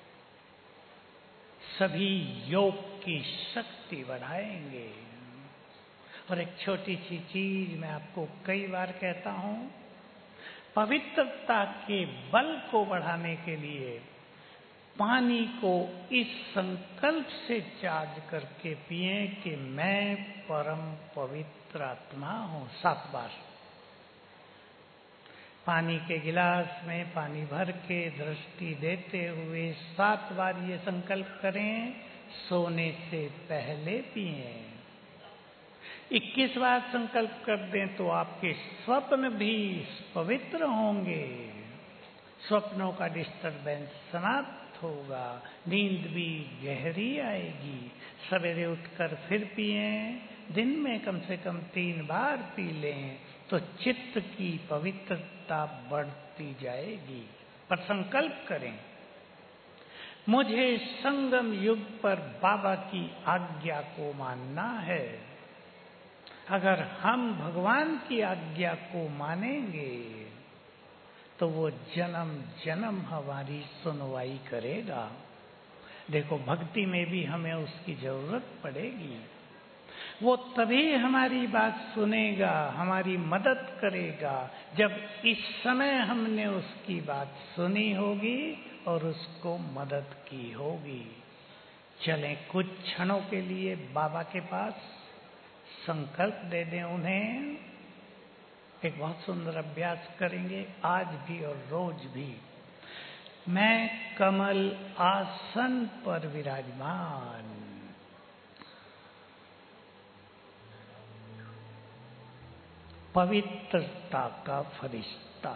Speaker 4: सभी योग की शक्ति बढ़ाएंगे। और एक छोटी सी चीज मैं आपको कई बार कहता हूं, पवित्रता के बल को बढ़ाने के लिए पानी को इस संकल्प से चार्ज करके पिए कि मैं परम पवित्र आत्मा हूं। सात बार पानी के गिलास में पानी भर के दृष्टि देते हुए सात बार ये संकल्प करें, सोने से पहले पिए। इक्कीस बार संकल्प कर दें तो आपके स्वप्न भी पवित्र होंगे। स्वप्नों का डिस्टरबेंस समाप्त होगा, नींद भी गहरी आएगी। सवेरे उठकर फिर पिए, दिन में कम से कम तीन बार पी लें तो चित्त की पवित्रता बढ़ती जाएगी। पर संकल्प करें, मुझे संगम युग पर बाबा की आज्ञा को मानना है। अगर हम भगवान की आज्ञा को मानेंगे तो वो जन्म जन्म हमारी सुनवाई करेगा। देखो, भक्ति में भी हमें उसकी जरूरत पड़ेगी। वो तभी हमारी बात सुनेगा, हमारी मदद करेगा, जब इस समय हमने उसकी बात सुनी होगी और उसको मदद की होगी। चलें कुछ क्षणों के लिए बाबा के पास, संकल्प दे दें उन्हें। एक बहुत सुंदर अभ्यास करेंगे आज भी और रोज भी। मैं कमल आसन पर विराजमान, पवित्रता का फरिश्ता,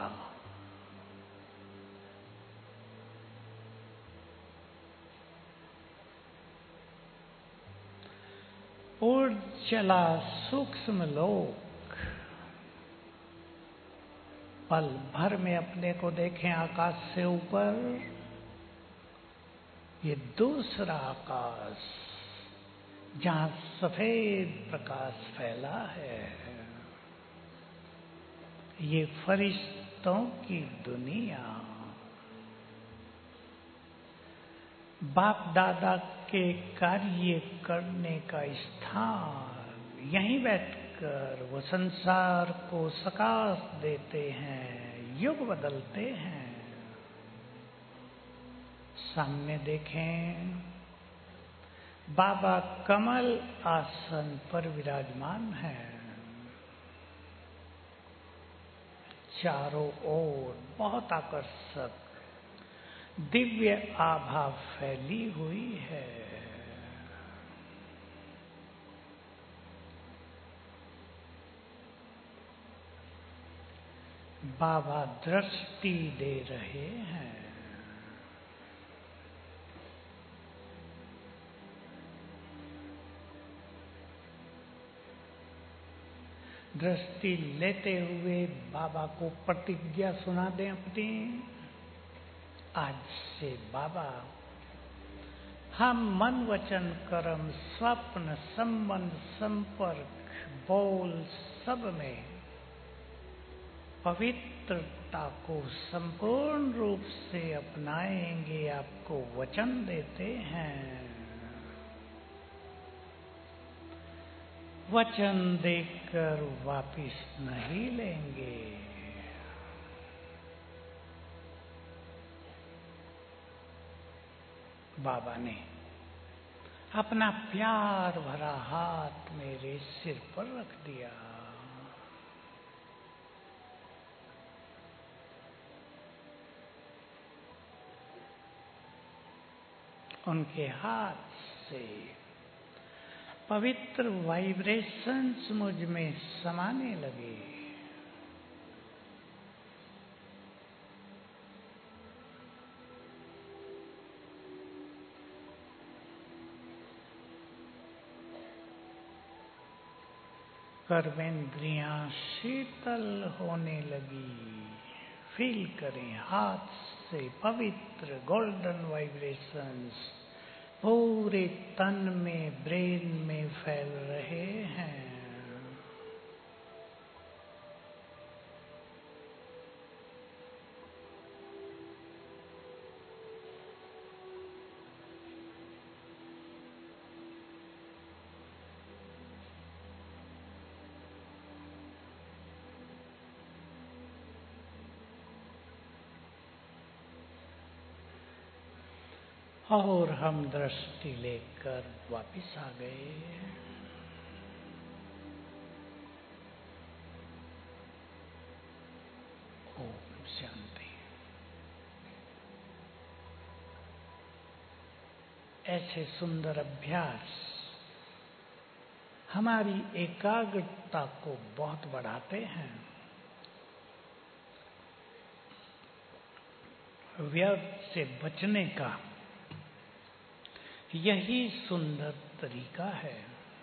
Speaker 4: उड़ चला सूक्ष्म लोक। पल भर में अपने को देखें आकाश से ऊपर, ये दूसरा आकाश जहां सफेद प्रकाश फैला है, ये फरिश्तों की दुनिया। बाप दादा के कार्य करने का स्थान, यहीं बैठकर वो संसार को सकाश देते हैं, युग बदलते हैं। सामने देखें, बाबा कमल आसन पर विराजमान हैं। चारों ओर बहुत आकर्षक दिव्य आभा फैली हुई है। बाबा दृष्टि दे रहे हैं। दृष्टि लेते हुए बाबा को प्रतिज्ञा सुना दें अपनी। आज से बाबा, हम मन वचन कर्म स्वप्न संबंध संपर्क बोल सब में पवित्रता को संपूर्ण रूप से अपनाएंगे, आपको वचन देते हैं। वचन देकर वापिस नहीं लेंगे। बाबा ने अपना प्यार भरा हाथ मेरे सिर पर रख दिया। उनके हाथ से पवित्र वाइब्रेशंस मुझ में समाने लगे। कर्मेंद्रियां शीतल होने लगी। फील करें, हाथ से पवित्र गोल्डन वाइब्रेशंस पूरे तन में, ब्रेन में फैल रहे हैं। और हम दृष्टि लेकर वापिस आ गए। ओम शांति। ऐसे सुंदर अभ्यास हमारी एकाग्रता को बहुत बढ़ाते हैं। व्यर्थ से बचने का यही सुंदर तरीका है।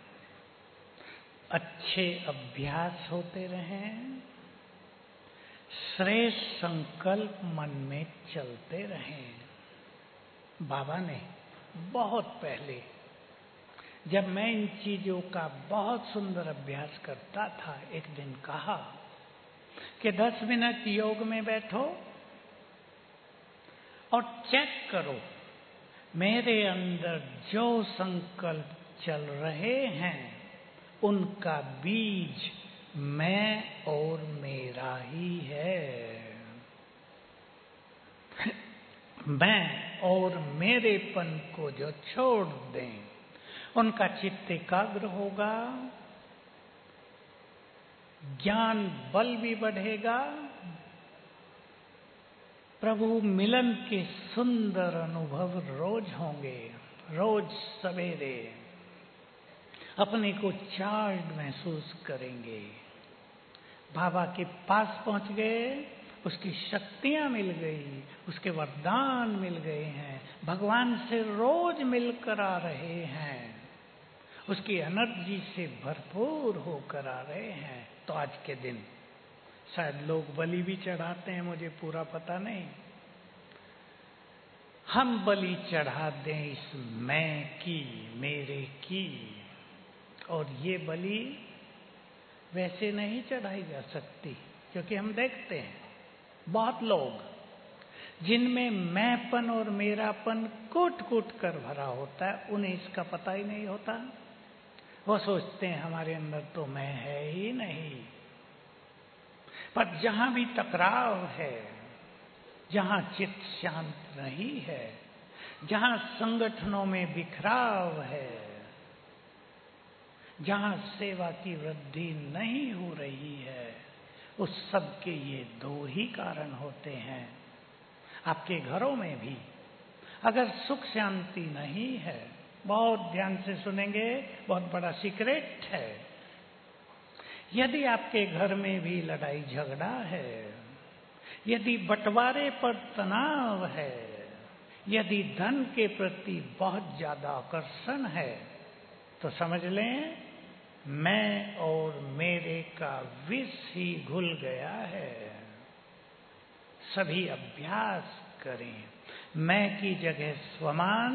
Speaker 4: अच्छे अभ्यास होते रहें, श्रेष्ठ संकल्प मन में चलते रहें। बाबा ने बहुत पहले, जब मैं इन चीजों का बहुत सुंदर अभ्यास करता था, एक दिन कहा कि दस मिनट योग में बैठो और चेक करो मेरे अंदर जो संकल्प चल रहे हैं उनका बीज मैं और मेरा ही है। मैं और मेरेपन को जो छोड़ दें, उनका चित्त एकाग्र होगा, ज्ञान बल भी बढ़ेगा, प्रभु मिलन के सुंदर अनुभव रोज होंगे। रोज सवेरे अपने को चार्ज महसूस करेंगे। बाबा के पास पहुंच गए, उसकी शक्तियां मिल गई, उसके वरदान मिल गए हैं, भगवान से रोज मिलकर आ रहे हैं, उसकी एनर्जी से भरपूर होकर आ रहे हैं। तो आज के दिन शायद लोग बलि भी चढ़ाते हैं, मुझे पूरा पता नहीं। हम बलि चढ़ा दें इस मैं की, मेरे की। और ये बलि वैसे नहीं चढ़ाई जा सकती, क्योंकि हम देखते हैं बहुत लोग जिनमें मैंपन और मेरापन कूट कूट कर भरा होता है, उन्हें इसका पता ही नहीं होता। वो सोचते हैं हमारे अंदर तो मैं है ही नहीं। पर जहां भी टकराव है, जहां चित्त शांत नहीं है, जहां संगठनों में बिखराव है, जहां सेवा की वृद्धि नहीं हो रही है, उस सब के ये दो ही कारण होते हैं। आपके घरों में भी अगर सुख शांति नहीं है, बहुत ध्यान से सुनेंगे, बहुत बड़ा सीक्रेट है। यदि आपके घर में भी लड़ाई झगड़ा है, यदि बंटवारे पर तनाव है, यदि धन के प्रति बहुत ज्यादा आकर्षण है, तो समझ लें मैं और मेरे का विष ही घुल गया है। सभी अभ्यास करें, मैं की जगह स्वमान,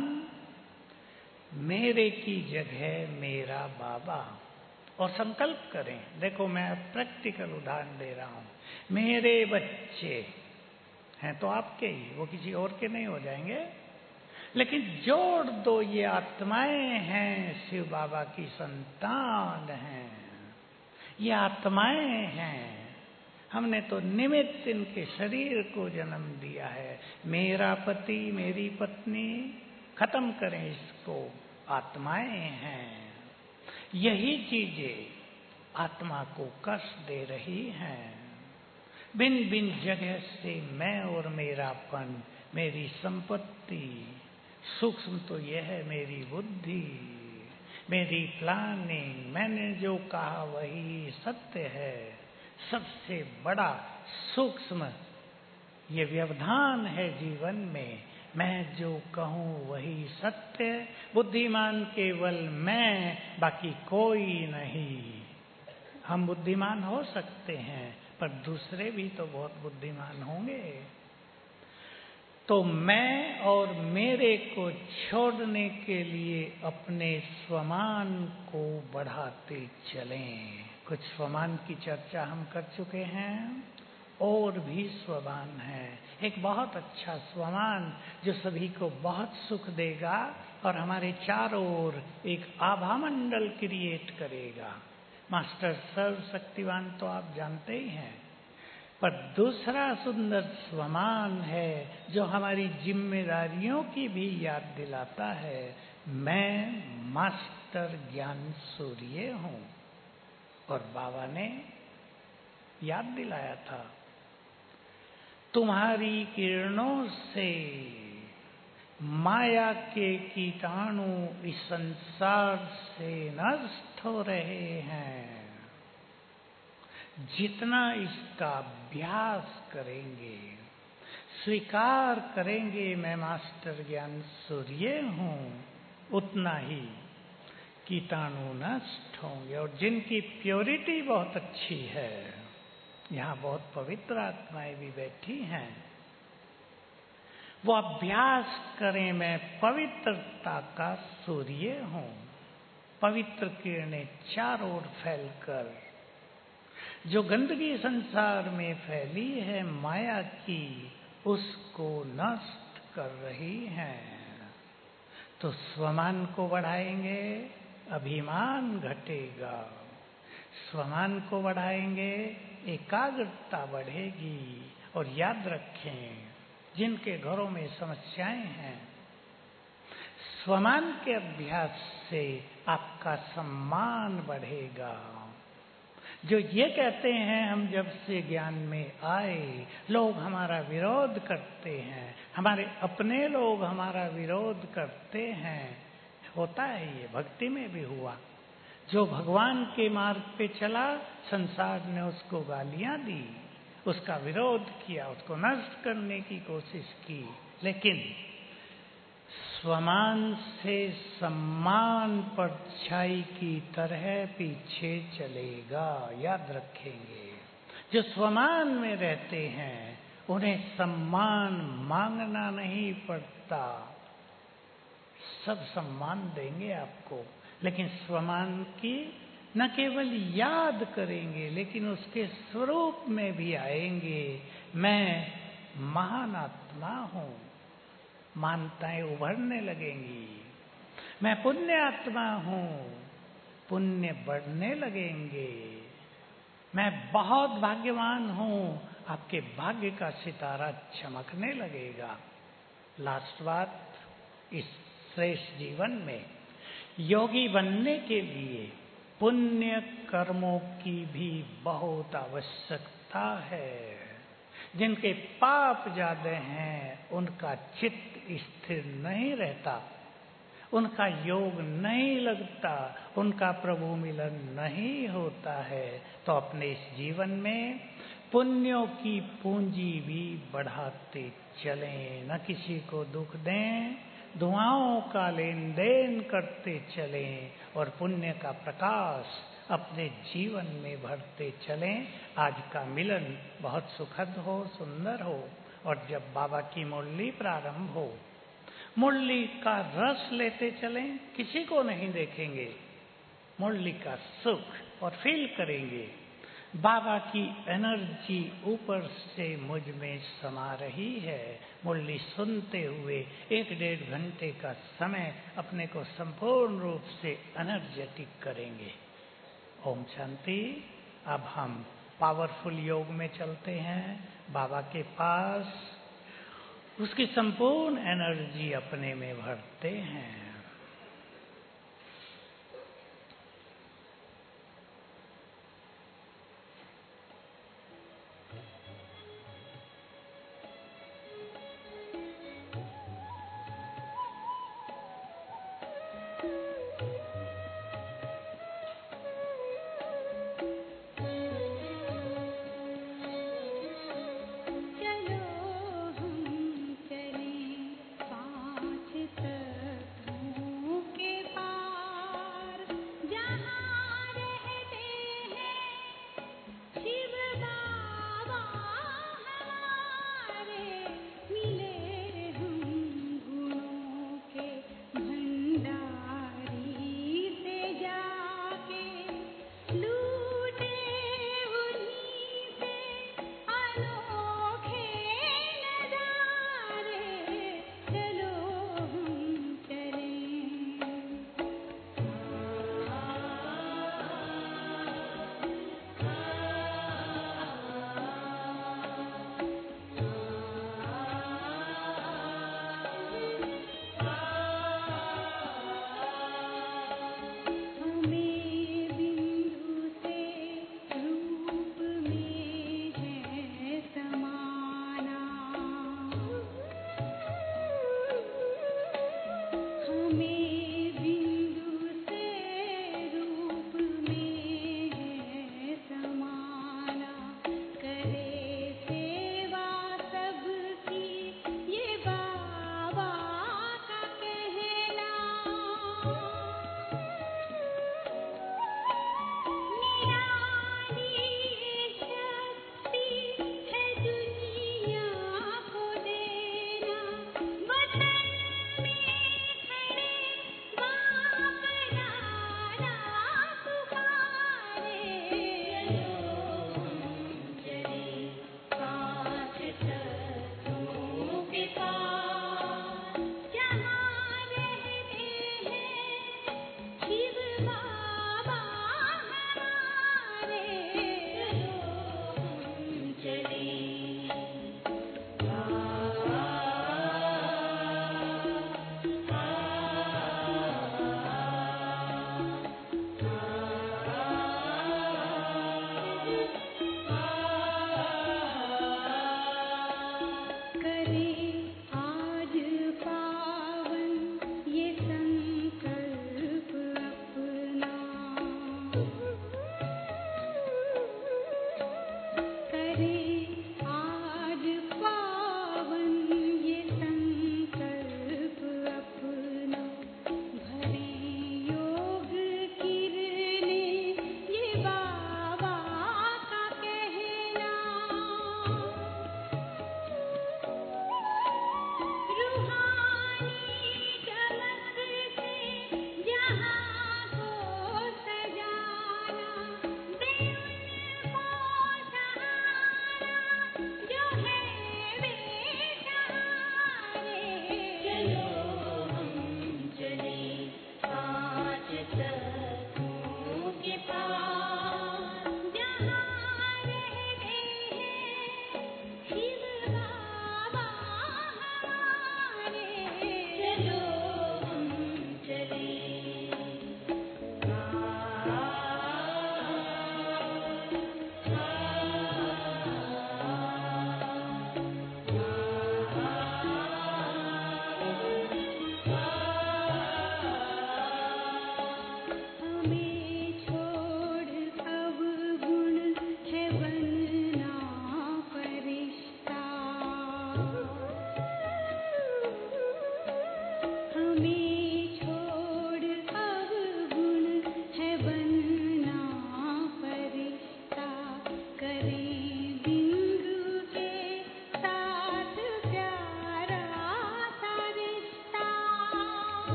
Speaker 4: मेरे की जगह मेरा बाबा, और संकल्प करें। देखो मैं प्रैक्टिकल उदाहरण दे रहा हूं। मेरे बच्चे हैं तो आपके ही, वो किसी और के नहीं हो जाएंगे। लेकिन जोड़ दो, ये आत्माएं हैं, शिव बाबा की संतान हैं, ये आत्माएं हैं। हमने तो निमित्त इनके शरीर को जन्म दिया है। मेरा पति, मेरी पत्नी, खत्म करें इसको, आत्माएं हैं। यही चीजें आत्मा को कष्ट दे रही हैं। बिन बिन जगह से मैं और मेरापन, मेरी संपत्ति, सूक्ष्म तो यह है मेरी बुद्धि, मेरी प्लानिंग, मैंने जो कहा वही सत्य है। सबसे बड़ा सूक्ष्म ये व्यवधान है जीवन में, मैं जो कहूं वही सत्य। बुद्धिमान केवल मैं, बाकी कोई नहीं। हम बुद्धिमान हो सकते हैं, पर दूसरे भी तो बहुत बुद्धिमान होंगे। तो मैं और मेरे को छोड़ने के लिए अपने स्वमान को बढ़ाते चलें। कुछ स्वमान की चर्चा हम कर चुके हैं, और भी स्वमान है। एक बहुत अच्छा स्वमान जो सभी को बहुत सुख देगा और हमारे चारों ओर एक आभा मंडल क्रिएट करेगा। मास्टर सर्वशक्तिवान तो आप जानते ही हैं, पर दूसरा सुंदर स्वमान है जो हमारी जिम्मेदारियों की भी याद दिलाता है। मैं मास्टर ज्ञान सूर्य हूं, और बाबा ने याद दिलाया था, तुम्हारी किरणों से माया के कीटाणु इस संसार से नष्ट हो रहे हैं। जितना इसका अभ्यास करेंगे, स्वीकार करेंगे मैं मास्टर ज्ञान सूर्य हूँ, उतना ही कीटाणु नष्ट होंगे। और जिनकी प्योरिटी बहुत अच्छी है, यहाँ बहुत पवित्र आत्माएं भी बैठी हैं, वो अभ्यास करें मैं पवित्रता का सूर्य हूँ। पवित्र किरणें चारों ओर फैलकर जो गंदगी संसार में फैली है माया की, उसको नष्ट कर रही हैं। तो स्वमान को बढ़ाएंगे, अभिमान घटेगा। स्वमान को बढ़ाएंगे, एकाग्रता बढ़ेगी। और याद रखें, जिनके घरों में समस्याएं हैं, स्वमान के अभ्यास से आपका सम्मान बढ़ेगा। जो ये कहते हैं हम जब से ज्ञान में आए, लोग हमारा विरोध करते हैं, हमारे अपने लोग हमारा विरोध करते हैं, होता है ये, भक्ति में भी हुआ। जो भगवान के मार्ग पे चला, संसार ने उसको गालियां दी, उसका विरोध किया, उसको नष्ट करने की कोशिश की। लेकिन स्वमान से सम्मान परछाई की तरह पीछे चलेगा, याद रखेंगे। जो स्वमान में रहते हैं, उन्हें सम्मान मांगना नहीं पड़ता, सब सम्मान देंगे आपको। लेकिन स्वमान की न केवल याद करेंगे, लेकिन उसके स्वरूप में भी आएंगे। मैं महान आत्मा हूँ, मानताएं उभरने लगेंगी। मैं पुण्य आत्मा हूँ, पुण्य बढ़ने लगेंगे। मैं बहुत भाग्यवान हूँ, आपके भाग्य का सितारा चमकने लगेगा। लास्ट बात, इस श्रेष्ठ जीवन में योगी बनने के लिए पुण्य कर्मों की भी बहुत आवश्यकता है। जिनके पाप ज्यादा हैं, उनका चित्त स्थिर नहीं रहता, उनका योग नहीं लगता, उनका प्रभु मिलन नहीं होता है। तो अपने इस जीवन में पुण्यों की पूंजी भी बढ़ाते चलें, न किसी को दुख दें, दुआओं का लेन देन करते चलें और पुण्य का प्रकाश अपने जीवन में भरते चलें। आज का मिलन बहुत सुखद हो, सुंदर हो। और जब बाबा की मुरली प्रारंभ हो, मुरली का रस लेते चलें, किसी को नहीं देखेंगे, मुरली का सुख और फील करेंगे। बाबा की एनर्जी ऊपर से मुझ में समा रही है। मुरली सुनते हुए एक डेढ़ घंटे का समय अपने को संपूर्ण रूप से एनर्जेटिक करेंगे। ओम शांति। अब हम पावरफुल योग में चलते हैं, बाबा के पास उसकी संपूर्ण एनर्जी अपने में भरते हैं।